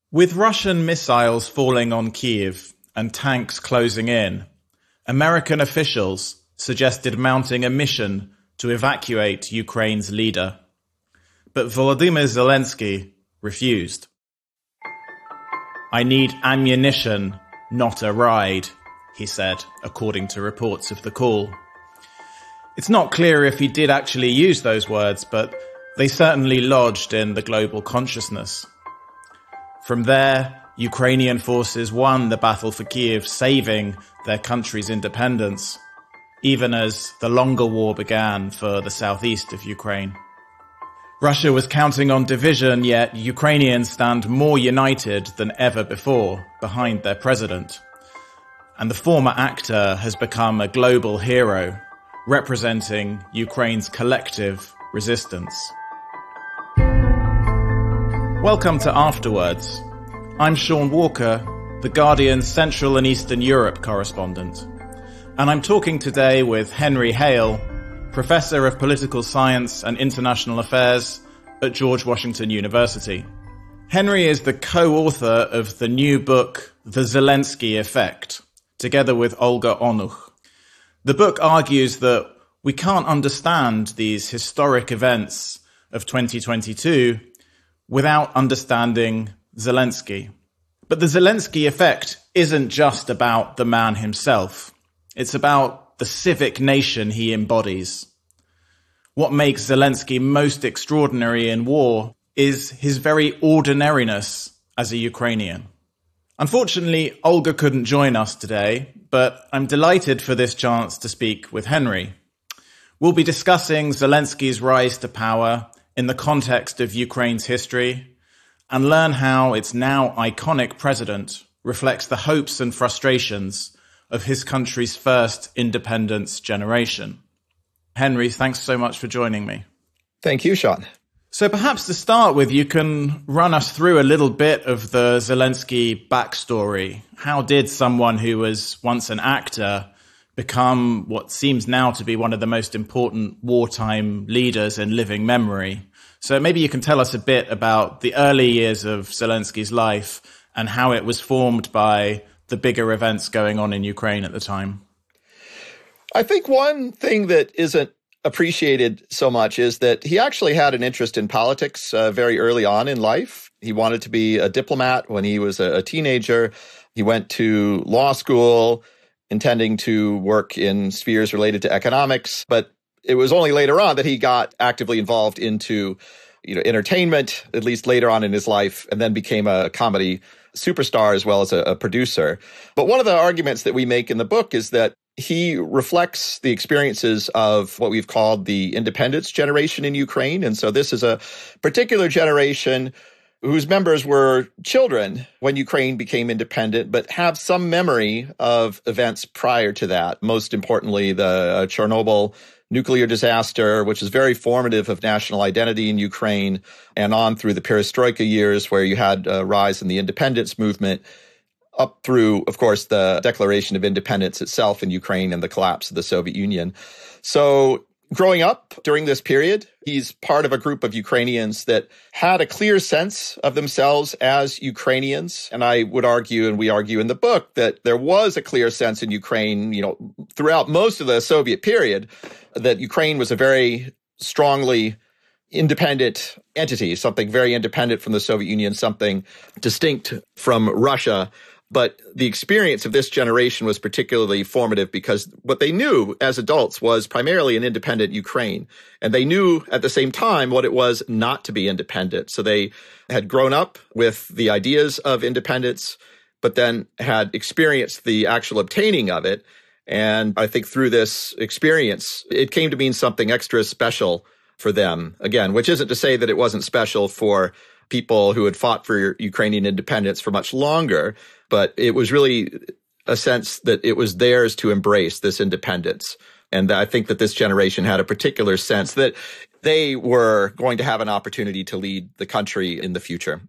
With Russian missiles falling on Kyiv and tanks closing in, American officials suggested mounting a mission to evacuate Ukraine's leader. But Volodymyr Zelensky refused. "I need ammunition, not a ride," he said, according to reports of the call. It's not clear if he did actually use those words, but they certainly lodged in the global consciousness. From there, Ukrainian forces won the battle for Kyiv, saving their country's independence, even as the longer war began for the southeast of Ukraine. Russia was counting on division, yet Ukrainians stand more united than ever before behind their president. And the former actor has become a global hero, representing Ukraine's collective resistance. Welcome to Afterwards. I'm Sean Walker, The Guardian's Central and Eastern Europe correspondent. And I'm talking today with Henry Hale, Professor of Political Science and International Affairs at George Washington University. Henry is the co-author of the new book, The Zelensky Effect, together with Olga Onuch. The book argues that we can't understand these historic events of 2022 without understanding Zelensky. But the Zelensky effect isn't just about the man himself. It's about the civic nation he embodies. What makes Zelensky most extraordinary in war is his very ordinariness as a Ukrainian. Unfortunately, Olga couldn't join us today, but I'm delighted for this chance to speak with Henry. We'll be discussing Zelensky's rise to power in the context of Ukraine's history and learn how its now iconic president reflects the hopes and frustrations of his country's first independence generation. Henry, thanks so much for joining me. Thank you, Sean. So perhaps to start with, you can run us through a little bit of the Zelensky backstory. How did someone who was once an actor become what seems now to be one of the most important wartime leaders in living memory? So maybe you can tell us a bit about the early years of Zelensky's life and how it was formed by the bigger events going on in Ukraine at the time. I think one thing that isn't appreciated so much is that he actually had an interest in politics very early on in life. He wanted to be a diplomat when he was a teenager. He went to law school, intending to work in spheres related to economics, but it was only later on that he got actively involved into, entertainment, at least later on in his life, and then became a comedy superstar as well as a producer. But one of the arguments that we make in the book is that he reflects the experiences of what we've called the independence generation in Ukraine. And so this is a particular generation whose members were children when Ukraine became independent, but have some memory of events prior to that. Most importantly, the Chernobyl nuclear disaster, which is very formative of national identity in Ukraine, and on through the perestroika years where you had a rise in the independence movement, up through, of course, the Declaration of Independence itself in Ukraine and the collapse of the Soviet Union. So growing up during this period, he's part of a group of Ukrainians that had a clear sense of themselves as Ukrainians. And I would argue, and we argue in the book, that there was a clear sense in Ukraine, throughout most of the Soviet period, that Ukraine was a very strongly independent entity, something very independent from the Soviet Union, something distinct from Russia. But the experience of this generation was particularly formative because what they knew as adults was primarily an independent Ukraine. And they knew at the same time what it was not to be independent. So they had grown up with the ideas of independence, but then had experienced the actual obtaining of it. And I think through this experience, it came to mean something extra special for them, again, which isn't to say that it wasn't special for people who had fought for Ukrainian independence for much longer, but it was really a sense that it was theirs to embrace this independence. And I think that this generation had a particular sense that they were going to have an opportunity to lead the country in the future.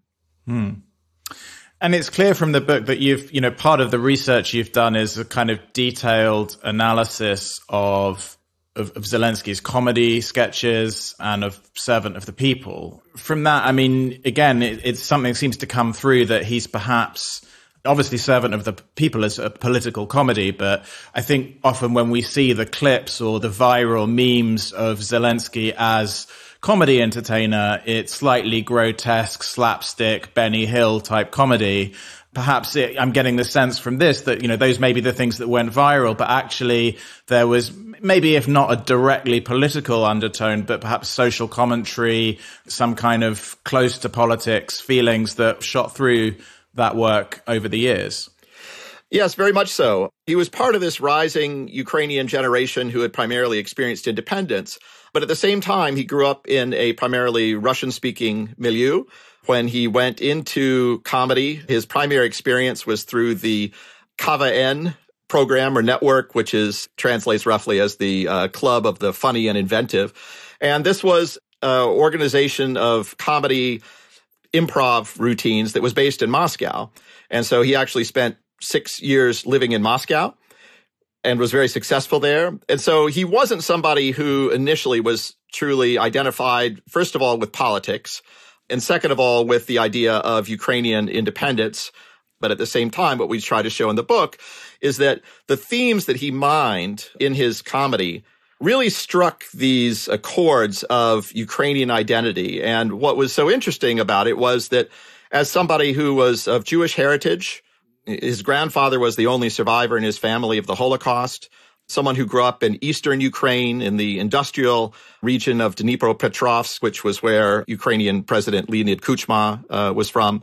And it's clear from the book that you've, part of the research you've done is a kind of detailed analysis of of Zelensky's comedy sketches and of Servant of the People. From that, I mean, again, it's something that seems to come through that he's perhaps, obviously Servant of the People is a political comedy, but I think often when we see the clips or the viral memes of Zelensky as comedy entertainer, it's slightly grotesque, slapstick, Benny Hill type comedy. Perhaps I'm getting the sense from this that, those may be the things that went viral, but actually there was maybe, if not a directly political undertone, but perhaps social commentary, some kind of close to politics feelings that shot through that work over the years. Yes, very much so. He was part of this rising Ukrainian generation who had primarily experienced independence. But at the same time, he grew up in a primarily Russian-speaking milieu. When he went into comedy, his primary experience was through the KVN program or network, which translates roughly as the Club of the Funny and Inventive. And this was an organization of comedy improv routines that was based in Moscow. And so he actually spent 6 years living in Moscow and was very successful there. And so he wasn't somebody who initially was truly identified, first of all, with politics, and second of all, with the idea of Ukrainian independence. But at the same time, what we try to show in the book is that the themes that he mined in his comedy really struck these chords of Ukrainian identity. And what was so interesting about it was that as somebody who was of Jewish heritage, his grandfather was the only survivor in his family of the Holocaust, someone who grew up in eastern Ukraine in the industrial region of Dnipropetrovsk, which was where Ukrainian President Leonid Kuchma was from.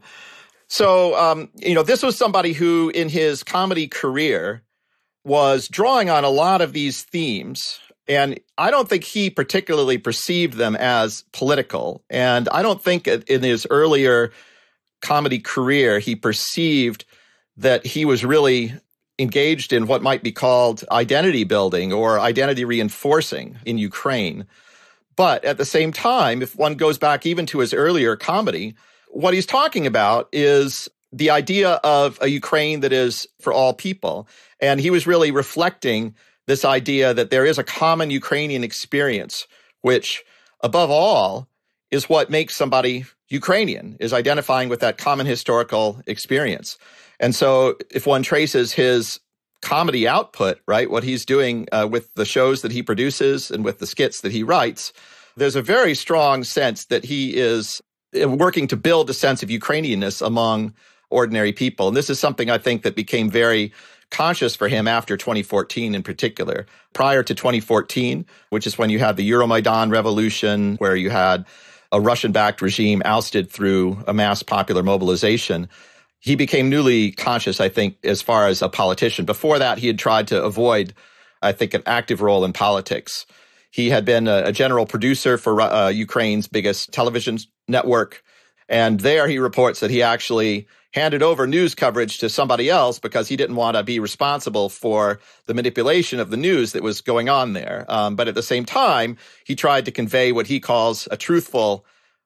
So, this was somebody who in his comedy career was drawing on a lot of these themes. And I don't think he particularly perceived them as political. And I don't think in his earlier comedy career, he perceived that he was really engaged in what might be called identity building or identity reinforcing in Ukraine. But at the same time, if one goes back even to his earlier comedy, what he's talking about is the idea of a Ukraine that is for all people. And he was really reflecting this idea that there is a common Ukrainian experience, which above all is what makes somebody Ukrainian, is identifying with that common historical experience. And so if one traces his comedy output, right, what he's doing with the shows that he produces and with the skits that he writes, there's a very strong sense that he is working to build a sense of Ukrainianness among ordinary people. And this is something I think that became very conscious for him after 2014 in particular. Prior to 2014, which is when you had the Euromaidan revolution, where you had a Russian-backed regime ousted through a mass popular mobilization, he became newly conscious, I think, as far as a politician. Before that, he had tried to avoid, I think, an active role in politics. He had been a general producer for Ukraine's biggest television network. And there he reports that he actually handed over news coverage to somebody else because he didn't want to be responsible for the manipulation of the news that was going on there. But at the same time, he tried to convey what he calls a truthful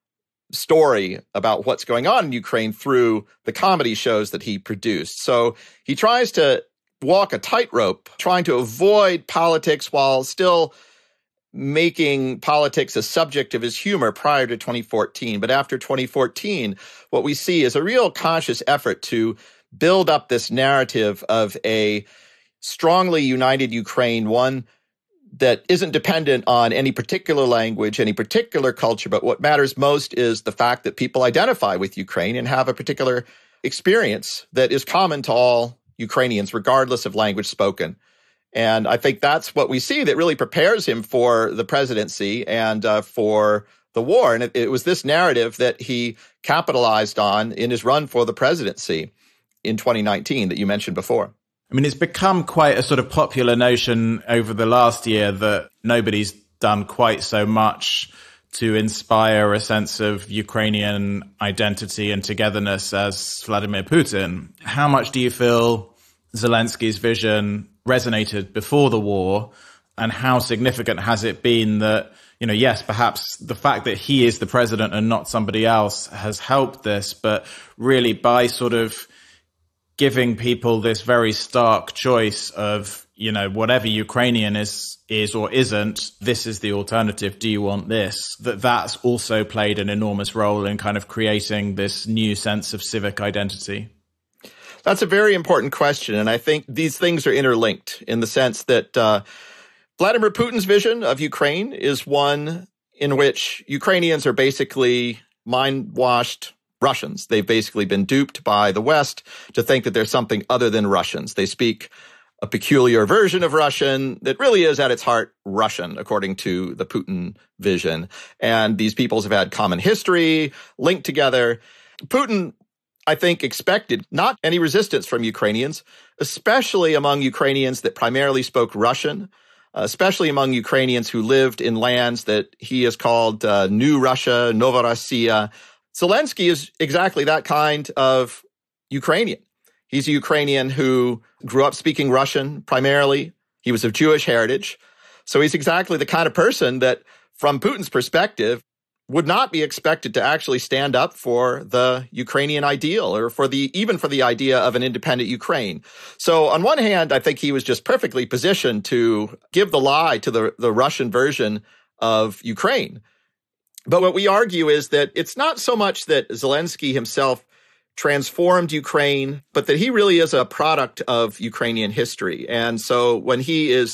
story about what's going on in Ukraine through the comedy shows that he produced. So he tries to walk a tightrope, trying to avoid politics while still making politics a subject of his humor prior to 2014. But after 2014, what we see is a real conscious effort to build up this narrative of a strongly united Ukraine, one that isn't dependent on any particular language, any particular culture, but what matters most is the fact that people identify with Ukraine and have a particular experience that is common to all Ukrainians, regardless of language spoken. And I think that's what we see that really prepares him for the presidency and for the war. And it was this narrative that he capitalized on in his run for the presidency in 2019 that you mentioned before. I mean, it's become quite a sort of popular notion over the last year that nobody's done quite so much to inspire a sense of Ukrainian identity and togetherness as Vladimir Putin. How much do you feel Zelensky's vision resonated before the war, and how significant has it been that, yes, perhaps the fact that he is the president and not somebody else has helped this, but really by sort of giving people this very stark choice of, whatever Ukrainian is or isn't, this is the alternative. Do you want this? That's also played an enormous role in kind of creating this new sense of civic identity. That's a very important question. And I think these things are interlinked in the sense that Vladimir Putin's vision of Ukraine is one in which Ukrainians are basically mind-washed Russians. They've basically been duped by the West to think that there's something other than Russians. They speak a peculiar version of Russian that really is at its heart Russian, according to the Putin vision. And these peoples have had common history linked together. Putin, I think, expected not any resistance from Ukrainians, especially among Ukrainians that primarily spoke Russian, especially among Ukrainians who lived in lands that he has called New Russia, Novorossiya. Zelensky is exactly that kind of Ukrainian. He's a Ukrainian who grew up speaking Russian primarily. He was of Jewish heritage. So he's exactly the kind of person that, from Putin's perspective, would not be expected to actually stand up for the Ukrainian ideal or even for the idea of an independent Ukraine. So on one hand, I think he was just perfectly positioned to give the lie to the Russian version of Ukraine. But what we argue is that it's not so much that Zelensky himself transformed Ukraine, but that he really is a product of Ukrainian history. And so when he is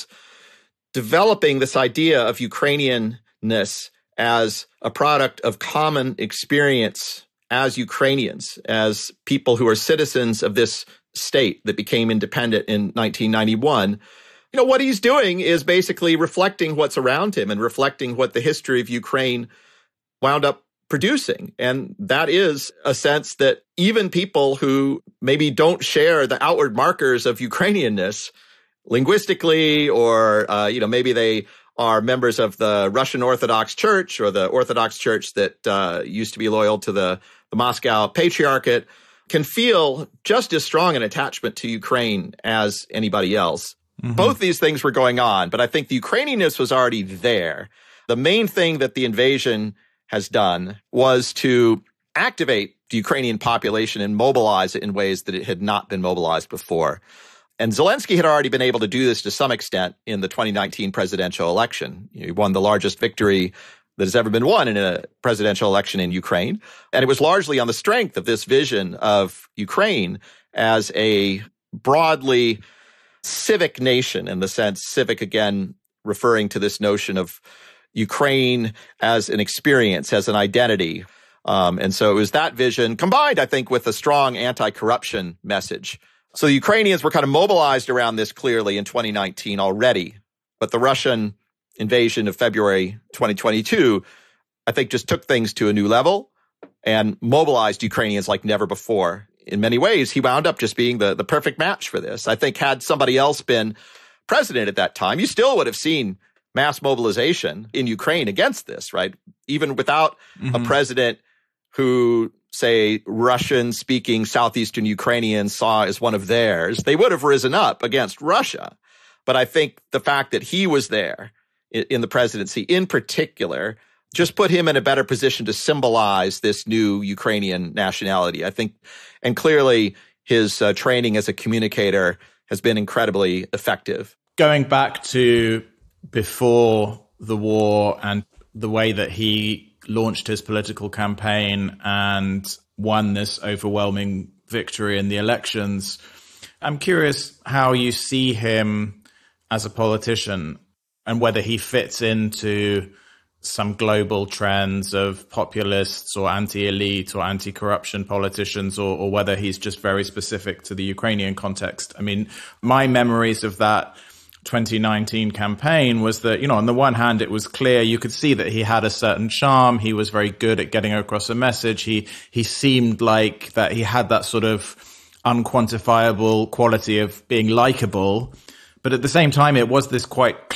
developing this idea of Ukrainianness as a product of common experience as Ukrainians, as people who are citizens of this state that became independent in 1991, what he's doing is basically reflecting what's around him and reflecting what the history of Ukraine wound up producing. And that is a sense that even people who maybe don't share the outward markers of Ukrainianness linguistically, or, maybe they are members of the Russian Orthodox Church or the Orthodox Church that used to be loyal to the Moscow Patriarchate, can feel just as strong an attachment to Ukraine as anybody else. Mm-hmm. Both these things were going on, but I think the Ukrainianness was already there. The main thing that the invasion has done was to activate the Ukrainian population and mobilize it in ways that it had not been mobilized before. And Zelensky had already been able to do this to some extent in the 2019 presidential election. He won the largest victory that has ever been won in a presidential election in Ukraine. And it was largely on the strength of this vision of Ukraine as a broadly civic nation, in the sense, civic again, referring to this notion of Ukraine as an experience, as an identity. And so it was that vision combined, I think, with a strong anti-corruption message. So the Ukrainians were kind of mobilized around this clearly in 2019 already. But the Russian invasion of February 2022, I think, just took things to a new level and mobilized Ukrainians like never before. In many ways, he wound up just being the perfect match for this. I think had somebody else been president at that time, you still would have seen mass mobilization in Ukraine against this, right? Even without a president who, say, Russian-speaking southeastern Ukrainians saw as one of theirs, they would have risen up against Russia. But I think the fact that he was there in the presidency in particular just put him in a better position to symbolize this new Ukrainian nationality, I think. And clearly, his training as a communicator has been incredibly effective. Going back to before the war and the way that he launched his political campaign and won this overwhelming victory in the elections, I'm curious how you see him as a politician and whether he fits into some global trends of populists or anti-elite or anti-corruption politicians, or whether he's just very specific to the Ukrainian context. I mean, my memories of that 2019 campaign was that, on the one hand, it was clear you could see that he had a certain charm. He was very good at getting across a message. He seemed like that he had that sort of unquantifiable quality of being likable. But at the same time, it was this quite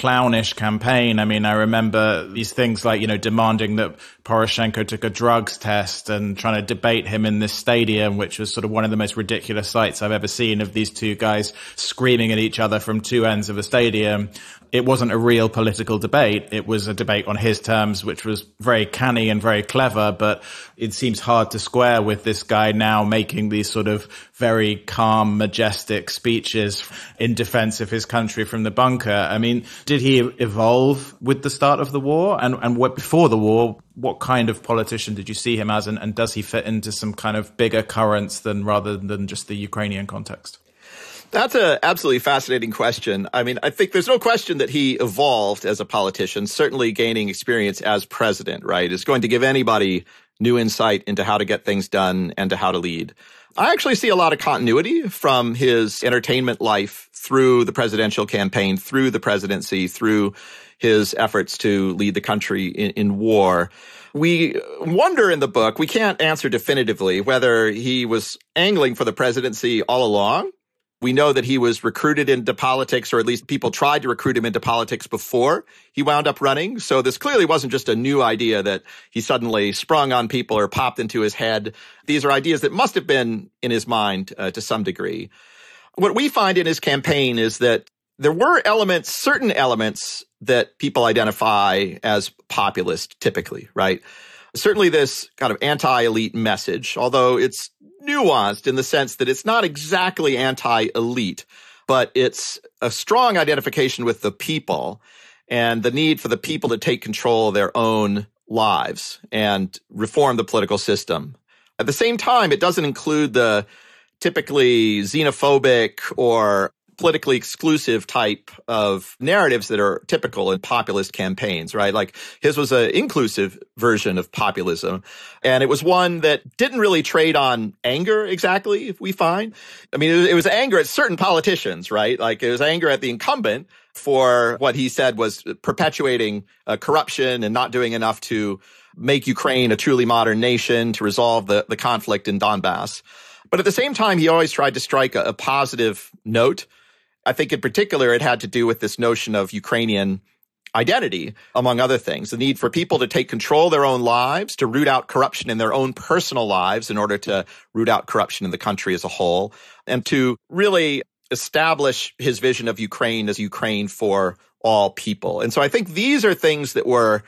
clownish campaign. I mean, I remember these things like, demanding that Poroshenko took a drugs test and trying to debate him in this stadium, which was sort of one of the most ridiculous sights I've ever seen of these two guys screaming at each other from two ends of a stadium. It wasn't a real political debate. It was a debate on his terms, which was very canny and very clever, but it seems hard to square with this guy now making these sort of very calm, majestic speeches in defense of his country from the bunker. I mean, did he evolve with the start of the war? And what, before the war, what kind of politician did you see him as? And does he fit into some kind of bigger currents rather than just the Ukrainian context? That's an absolutely fascinating question. I mean, I think there's no question that he evolved as a politician, certainly gaining experience as president, right, is going to give anybody new insight into how to get things done and to how to lead. I actually see a lot of continuity from his entertainment life through the presidential campaign, through the presidency, through his efforts to lead the country in war. We wonder in the book, we can't answer definitively whether he was angling for the presidency all along. We know that he was recruited into politics, or at least people tried to recruit him into politics before he wound up running. So this clearly wasn't just a new idea that he suddenly sprung on people or popped into his head. These are ideas that must have been in his mind to some degree. What we find in his campaign is that there were certain elements that people identify as populist typically, right? Certainly this kind of anti-elite message, although it's nuanced in the sense that it's not exactly anti-elite, but it's a strong identification with the people and the need for the people to take control of their own lives and reform the political system. At the same time, it doesn't include the typically xenophobic or politically exclusive type of narratives that are typical in populist campaigns, right? Like his was an inclusive version of populism. And it was one that didn't really trade on anger exactly, we find. I mean, it was anger at certain politicians, right? Like it was anger at the incumbent for what he said was perpetuating corruption and not doing enough to make Ukraine a truly modern nation, to resolve the conflict in Donbass. But at the same time, he always tried to strike a positive note. I think in particular, it had to do with this notion of Ukrainian identity, among other things, the need for people to take control of their own lives, to root out corruption in their own personal lives in order to root out corruption in the country as a whole, and to really establish his vision of Ukraine as Ukraine for all people. And so I think these are things that were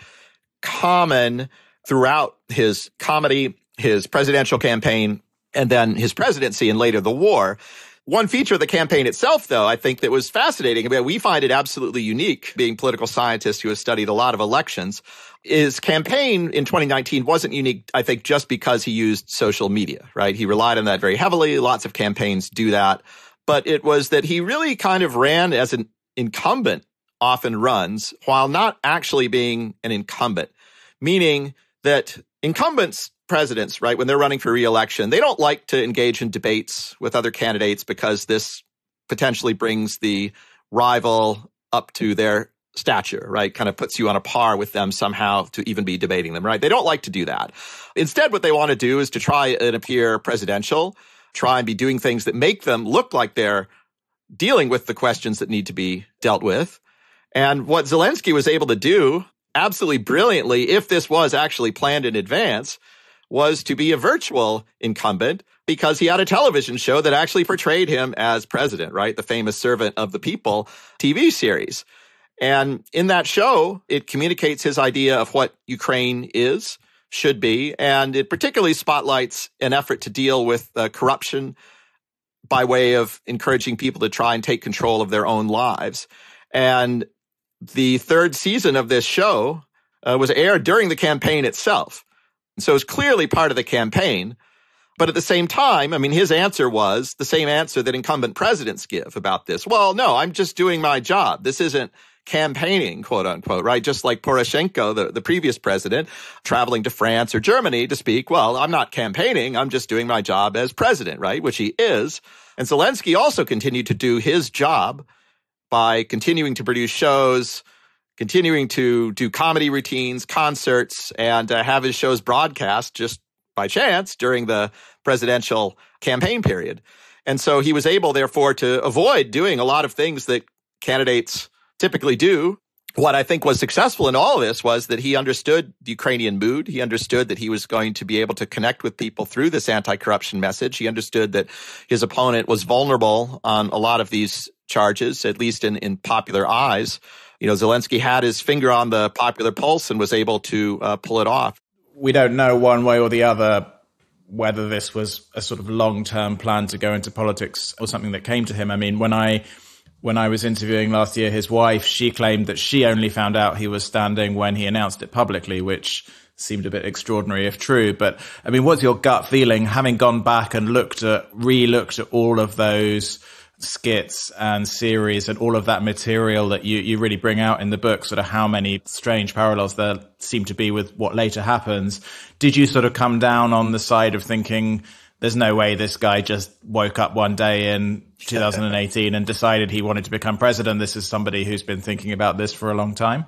common throughout his comedy, his presidential campaign, and then his presidency and later the war. One feature of the campaign itself, though, I think that was fascinating, I mean, we find it absolutely unique, being political scientists who have studied a lot of elections. His campaign in 2019 wasn't unique, I think, just because he used social media, right? He relied on that very heavily. Lots of campaigns do that. But it was that he really kind of ran as an incumbent often runs, while not actually being an incumbent, meaning that incumbents, presidents, right, when they're running for re-election, they don't like to engage in debates with other candidates because this potentially brings the rival up to their stature, right, kind of puts you on a par with them somehow to even be debating them, right? They don't like to do that. Instead, what they want to do is to try and appear presidential, try and be doing things that make them look like they're dealing with the questions that need to be dealt with. And what Zelensky was able to do absolutely brilliantly, if this was actually planned in advance, was to be a virtual incumbent because he had a television show that actually portrayed him as president, right? The famous Servant of the People TV series. And in that show, it communicates his idea of what Ukraine is, should be, and it particularly spotlights an effort to deal with corruption by way of encouraging people to try and take control of their own lives. And the third season of this show was aired during the campaign itself. So it's clearly part of the campaign. But at the same time, I mean, his answer was the same answer that incumbent presidents give about this. Well, no, I'm just doing my job. This isn't campaigning, quote unquote, right? Just like Poroshenko, the previous president, traveling to France or Germany to speak. Well, I'm not campaigning. I'm just doing my job as president, right? Which he is. And Zelensky also continued to do his job by continuing to produce shows, continuing to do comedy routines, concerts, and have his shows broadcast just by chance during the presidential campaign period. And so he was able, therefore, to avoid doing a lot of things that candidates typically do what I think was successful in all of this was that he understood the Ukrainian mood. He understood that he was going to be able to connect with people through this anti-corruption message. He understood that his opponent was vulnerable on a lot of these charges, at least in popular eyes. Zelensky had his finger on the popular pulse and was able to pull it off. We don't know one way or the other whether this was a sort of long-term plan to go into politics or something that came to him. I mean, when I was interviewing last year his wife, she claimed that she only found out he was standing when he announced it publicly, which seemed a bit extraordinary if true. But I mean, what's your gut feeling, having gone back and re-looked at all of those skits and series and all of that material that you really bring out in the book, sort of how many strange parallels there seem to be with what later happens? Did you sort of come down on the side of thinking, there's no way this guy just woke up one day in 2018 and decided he wanted to become president? This is somebody who's been thinking about this for a long time.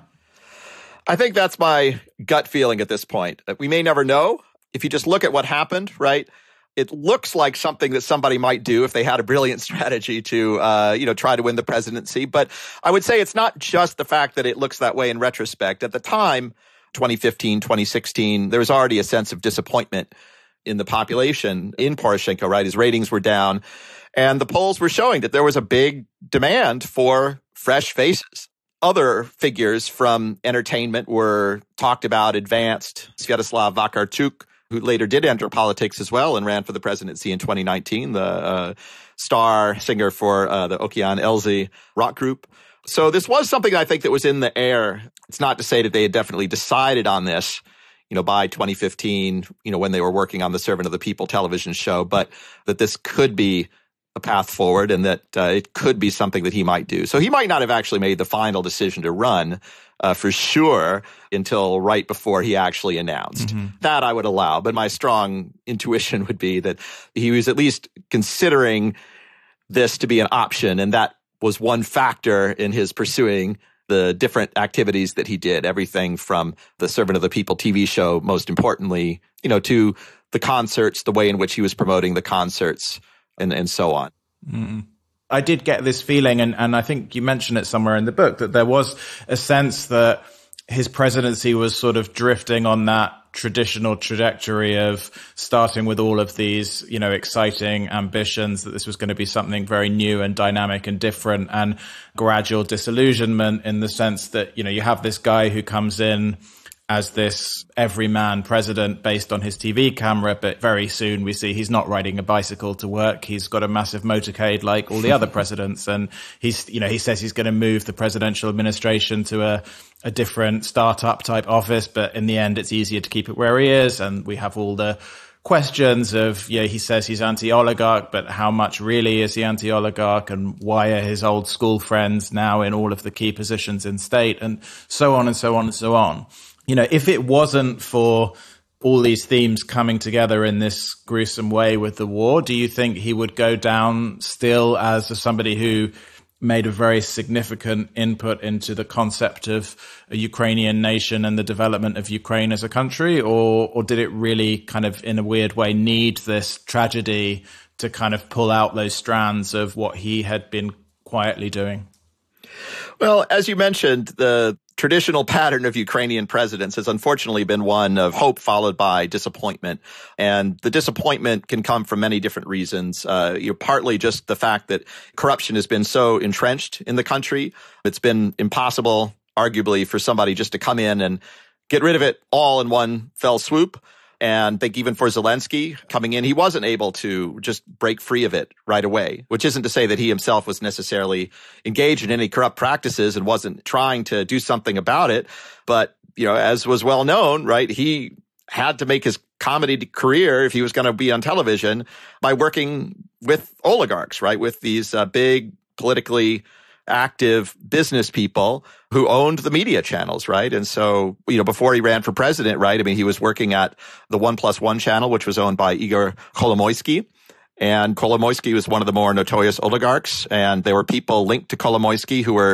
I think that's my gut feeling at this point. We may never know. If you just look at what happened, right? It looks like something that somebody might do if they had a brilliant strategy to, try to win the presidency. But I would say it's not just the fact that it looks that way in retrospect. At the time, 2015, 2016, there was already a sense of disappointment in the population in Poroshenko, right? His ratings were down. And the polls were showing that there was a big demand for fresh faces. Other figures from entertainment were talked about, advanced. Sviatoslav Vakarchuk, who later did enter politics as well and ran for the presidency in 2019, the star singer for the Okean Elzy rock group. So this was something I think that was in the air. It's not to say that they had definitely decided on this, by 2015, when they were working on the Servant of the People television show, but that this could be a path forward and that it could be something that he might do. So he might not have actually made the final decision to run for sure until right before he actually announced. Mm-hmm. That I would allow. But my strong intuition would be that he was at least considering this to be an option. And that was one factor in his pursuing the different activities that he did, everything from the Servant of the People TV show, most importantly, to the concerts, the way in which he was promoting the concerts, and so on. Mm-hmm. I did get this feeling, and I think you mentioned it somewhere in the book, that there was a sense that his presidency was sort of drifting on that traditional trajectory of starting with all of these, exciting ambitions, that this was going to be something very new and dynamic and different, and gradual disillusionment in the sense that, you have this guy who comes in as this everyman president based on his TV camera, but very soon we see he's not riding a bicycle to work. He's got a massive motorcade like all the other presidents. And he says he's going to move the presidential administration to a different startup type office, but in the end, it's easier to keep it where he is. And we have all the questions of, he says he's anti-oligarch, but how much really is he anti-oligarch, and why are his old school friends now in all of the key positions in state, and so on and so on and so on. If it wasn't for all these themes coming together in this gruesome way with the war, do you think he would go down still as somebody who made a very significant input into the concept of a Ukrainian nation and the development of Ukraine as a country? Or did it really kind of, in a weird way, need this tragedy to kind of pull out those strands of what he had been quietly doing? Well, as you mentioned, the traditional pattern of Ukrainian presidents has unfortunately been one of hope followed by disappointment. And the disappointment can come from many different reasons. Partly just the fact that corruption has been so entrenched in the country. It's been impossible, arguably, for somebody just to come in and get rid of it all in one fell swoop. And I think even for Zelensky coming in, he wasn't able to just break free of it right away, which isn't to say that he himself was necessarily engaged in any corrupt practices and wasn't trying to do something about it. But, as was well known, right, he had to make his comedy career, if he was going to be on television, by working with oligarchs, right, with these big politically active business people who owned the media channels, right? And so, before he ran for president, right, I mean, he was working at the 1+1 channel, which was owned by Igor Kolomoisky. And Kolomoisky was one of the more notorious oligarchs. And there were people linked to Kolomoisky who were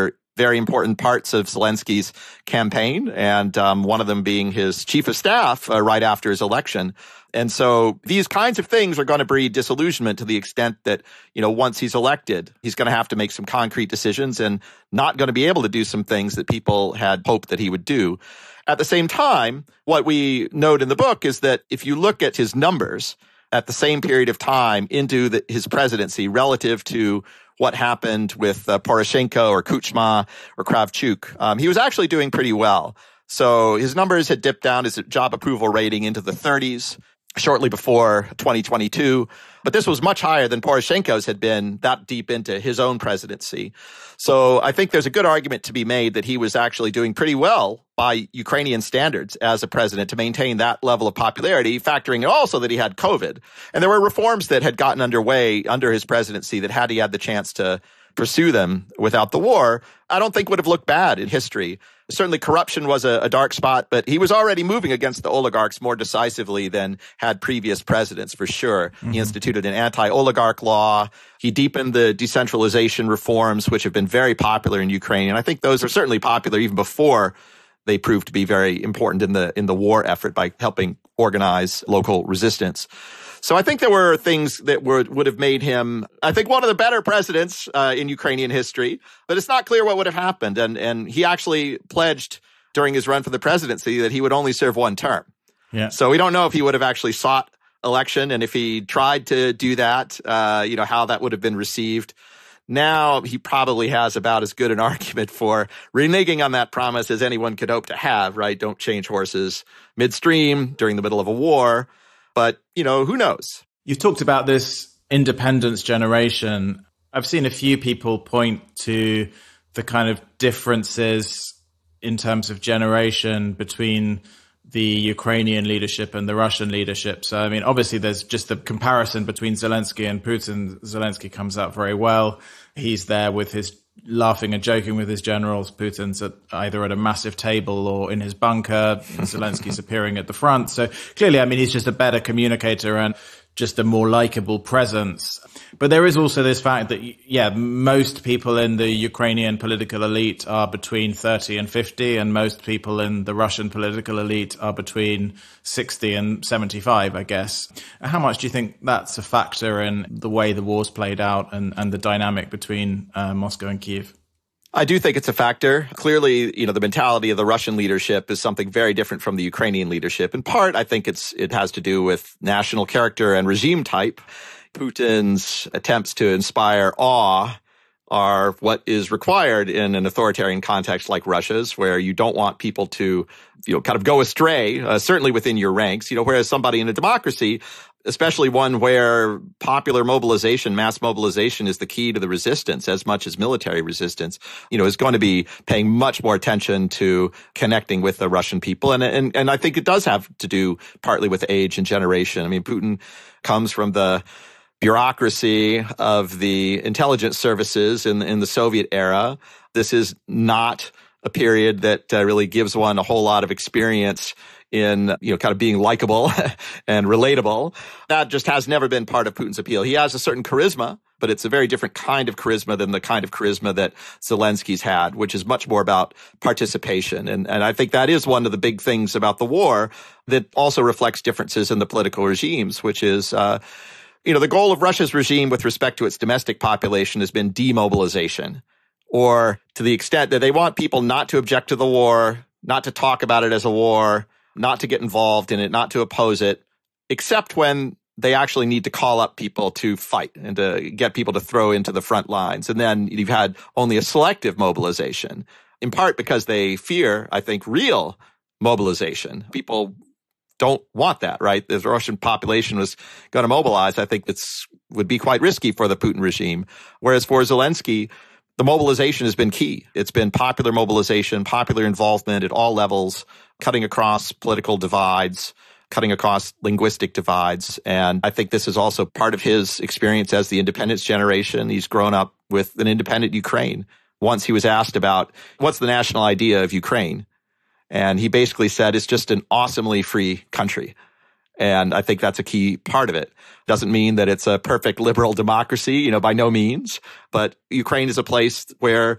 very important parts of Zelensky's campaign, and one of them being his chief of staff right after his election. And so these kinds of things are going to breed disillusionment to the extent that, once he's elected, he's going to have to make some concrete decisions and not going to be able to do some things that people had hoped that he would do. At the same time, what we note in the book is that if you look at his numbers at the same period of time into his presidency relative to what happened with Poroshenko or Kuchma or Kravchuk, he was actually doing pretty well. So his numbers had dipped down, his job approval rating into the 30s shortly before 2022. But this was much higher than Poroshenko's had been that deep into his own presidency. So I think there's a good argument to be made that he was actually doing pretty well by Ukrainian standards as a president to maintain that level of popularity, factoring in also that he had COVID. And there were reforms that had gotten underway under his presidency that had he had the chance to pursue them without the war, I don't think would have looked bad in history. Certainly corruption was a dark spot, but he was already moving against the oligarchs more decisively than had previous presidents, for sure. Mm-hmm. He instituted an anti-oligarch law. He deepened the decentralization reforms, which have been very popular in Ukraine. And I think those are certainly popular even before they proved to be very important in the war effort by helping organize local resistance. So I think there were things that would have made him, I think, one of the better presidents in Ukrainian history. But it's not clear what would have happened. And he actually pledged during his run for the presidency that he would only serve one term. Yeah. So we don't know if he would have actually sought election, and if he tried to do that, how that would have been received. Now he probably has about as good an argument for reneging on that promise as anyone could hope to have, right? Don't change horses midstream during the middle of a war. But, who knows? You've talked about this independence generation. I've seen a few people point to the kind of differences in terms of generation between the Ukrainian leadership and the Russian leadership. So, obviously there's just the comparison between Zelensky and Putin. Zelensky comes out very well. He's there with his laughing and joking with his generals. Putin's either at a massive table or in his bunker. Zelensky's appearing at the front. So clearly, he's just a better communicator and just a more likable presence. But there is also this fact that, most people in the Ukrainian political elite are between 30 and 50, and most people in the Russian political elite are between 60 and 75, I guess. How much do you think that's a factor in the way the war's played out and the dynamic between Moscow and Kyiv? I do think it's a factor. Clearly, the mentality of the Russian leadership is something very different from the Ukrainian leadership. In part, I think it has to do with national character and regime type. Putin's attempts to inspire awe are what is required in an authoritarian context like Russia's, where you don't want people to, kind of go astray, certainly within your ranks, whereas somebody in a democracy, especially one where popular mobilization, mass mobilization is the key to the resistance as much as military resistance, is going to be paying much more attention to connecting with the Russian people. And I think it does have to do partly with age and generation. Putin comes from the bureaucracy of the intelligence services in the Soviet era. This is not a period that really gives one a whole lot of experience in, kind of being likable and relatable. That just has never been part of Putin's appeal. He has a certain charisma, but it's a very different kind of charisma than the kind of charisma that Zelensky's had, which is much more about participation. And I think that is one of the big things about the war that also reflects differences in the political regimes, which is, the goal of Russia's regime with respect to its domestic population has been demobilization, or to the extent that they want people not to object to the war, not to talk about it as a war, not to get involved in it, not to oppose it, except when they actually need to call up people to fight and to get people to throw into the front lines. And then you've had only a selective mobilization, in part because they fear, I think, real mobilization. People don't want that, right? If the Russian population was going to mobilize, I think would be quite risky for the Putin regime. Whereas for Zelensky, the mobilization has been key. It's been popular mobilization, popular involvement at all levels, cutting across political divides, cutting across linguistic divides. And I think this is also part of his experience as the independence generation. He's grown up with an independent Ukraine. Once he was asked about what's the national idea of Ukraine, and he basically said it's just an awesomely free country. And I think that's a key part of it. Doesn't mean that it's a perfect liberal democracy, by no means. But Ukraine is a place where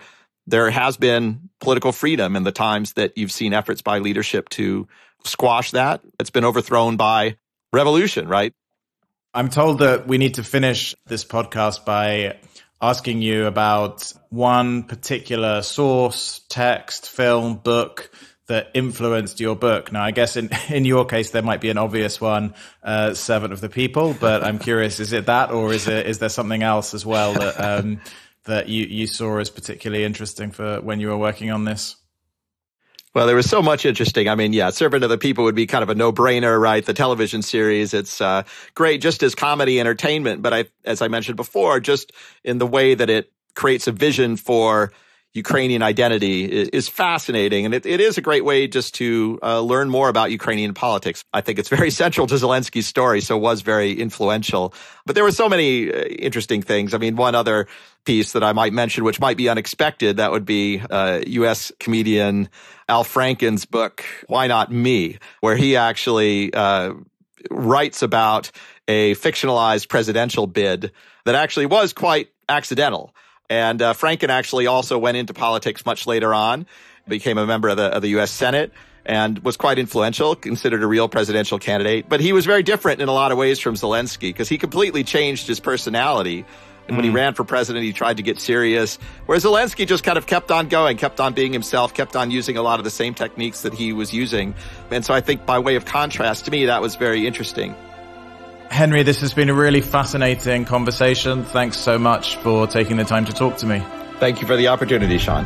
there has been political freedom in the times that you've seen efforts by leadership to squash that. It's been overthrown by revolution, right? I'm told that we need to finish this podcast by asking you about one particular source, text, film, book that influenced your book. Now, I guess in your case, there might be an obvious one, Servant of the People, but I'm curious, is it that, or is there something else as well that that you saw as particularly interesting for when you were working on this? Well, there was so much interesting. I mean, yeah, Servant of the People would be kind of a no-brainer, right? The television series, it's great just as comedy entertainment. But as I mentioned before, just in the way that it creates a vision for Ukrainian identity is fascinating. And it is a great way just to learn more about Ukrainian politics. I think it's very central to Zelensky's story, so was very influential. But there were so many interesting things. I mean, one other piece that I might mention, which might be unexpected, that would be U.S. comedian Al Franken's book, Why Not Me?, where he actually writes about a fictionalized presidential bid that actually was quite accidental. And Franken actually also went into politics much later on, became a member of the U.S. Senate, and was quite influential, considered a real presidential candidate. But he was very different in a lot of ways from Zelensky, because he completely changed his personality. And when he ran for president, he tried to get serious, whereas Zelensky just kind of kept on going, kept on being himself, kept on using a lot of the same techniques that he was using. And so I think by way of contrast, to me, that was very interesting. Henry, this has been a really fascinating conversation. Thanks so much for taking the time to talk to me. Thank you for the opportunity, Sean.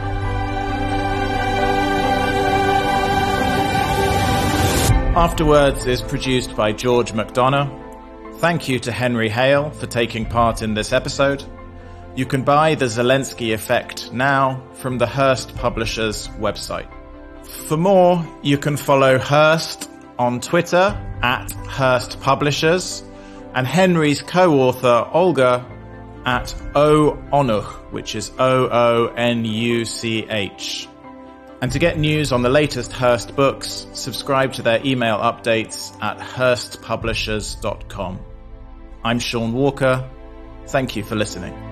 Afterwards is produced by George McDonough. Thank you to Henry Hale for taking part in this episode. You can buy The Zelensky Effect now from the Hearst Publishers website. For more, you can follow Hearst on Twitter at Hearst Publishers, and Henry's co-author, Olga, at OONUCH, which is OONUCH. And to get news on the latest Hearst books, subscribe to their email updates at hearstpublishers.com. I'm Sean Walker. Thank you for listening.